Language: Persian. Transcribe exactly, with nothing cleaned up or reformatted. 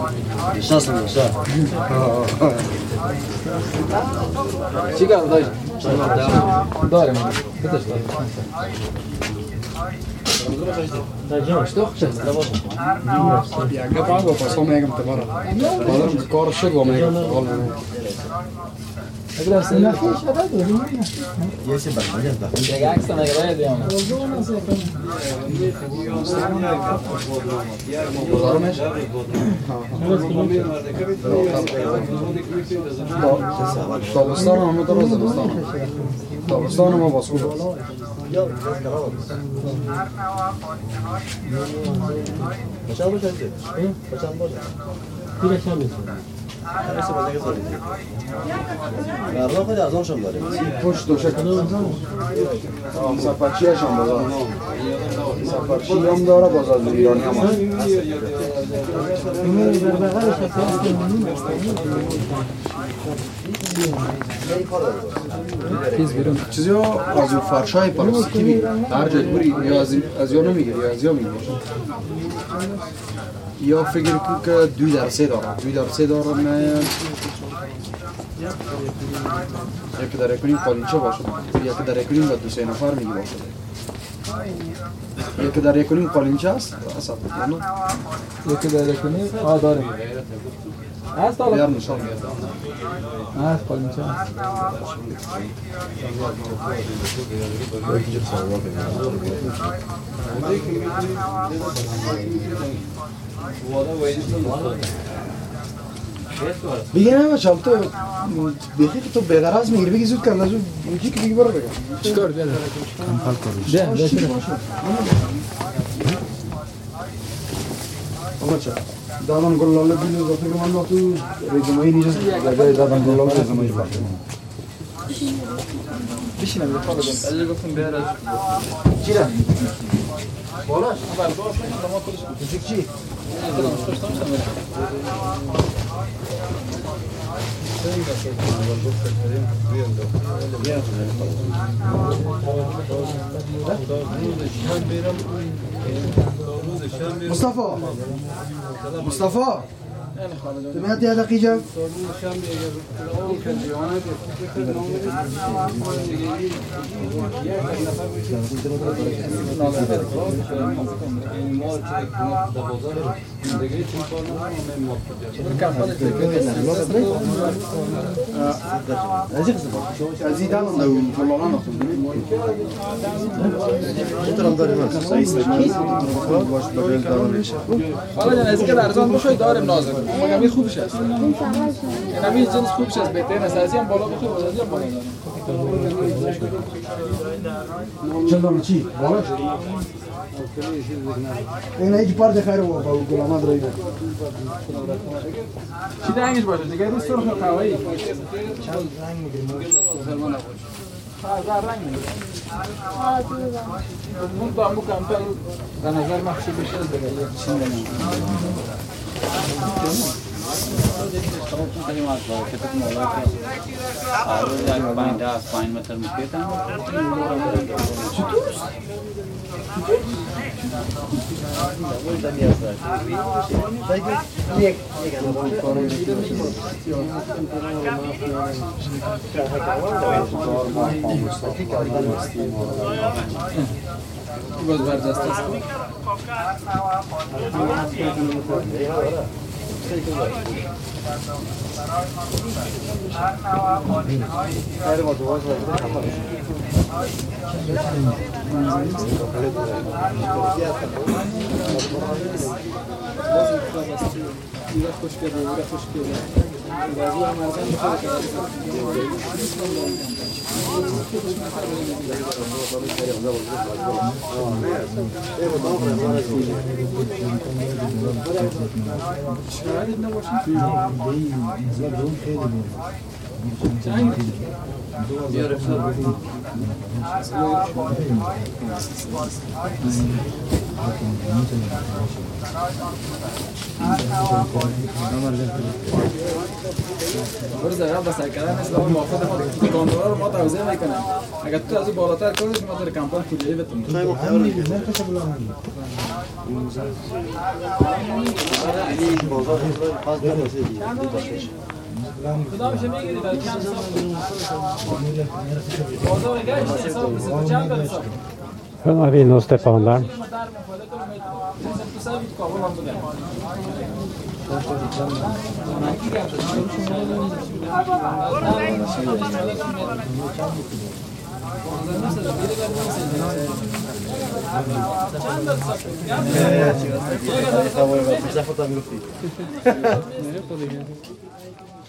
نشستم نشستم چی کار داری؟ دارم بتش دارم اشتاق شد Ja, ik heb ook wel pas om hem te worden. Waarom de kar shit wel mee? اگر است نه فیش شده داریم یه چیز برنامه دارم دیگه عکس نگیره دیام بازارمش تابستان همه تو روز تابستان تابستان ما باسو چند باشه چند باشه دیگه چند میشه هرچی باشه که سالی برنامه خود ارزان شم داریم پشت دو شکل سفرچی هشم بازار سفرچی هم داره بازار ایرانی هم هست چیزی ها از اون فرشای پلاستیکی میگیره هر جای بری یا از یا نمیگیره یا از یا میگیره یا فکر کن که دوی در سه داره دوی در سه داره نه یکی در کنیم قالینچه باشه یکی در کنیم و دو سه نفر میگی باشه یکی در کنیم قالینچه است اصلا نه یکی در کنیم آ داریم هست حالا بیار نشان هست قالینچه هست بگه نه بچه تو بخی که تو بغرز میگیری بگی زود کن زود یکی که بگی برو بگم چیکار بیاد کمپل کن ده ده بچه دادن گلاله بیلو دفعه که من وقتو رزومهی نیست لگه دادن گلاله رزومهی باشه بشینم یه خواهد بگم اجا گفتم بیار از چی را؟ بالاش برداشت ما خودش کوچیک چی؟ اینو خوشتم شدم مصطفى مصطفى سمعت يا دقيقة ازيدان لو طلعنا ناخذ چطور هم داریم هست باش بقیل دارم حالا جان از که ارزان بشه داریم نازک مگه خوبش است نمی جنس خوبش است بهترین است از این بالا بشه از این بالا دارم چندان چی بالاش این هیچ پارد خیر و با گلامات روی چی رنگش باشه دیگه این سرخ قهوه‌ای چند رنگ میگیریم هزار رنگ میگیریم اون دامو کمتر به نظر محسوب بشه دیگه یک چین نمیم کلمات باید که تک مولا که آرو یک پایین ده پایین متر میکردن چطور؟ باز برجسته است برو زیرا بس کردن است اون موافقت ما دکاندارا رو ما توزیع میکنه اگر تو از بالاتر کنیش ما در کمپان کلیه بتون کدام میشه میگیری برای چند سال بازار گشت حساب بسیار چند درصد Från har vi nog Stefan där. Esta vuelve a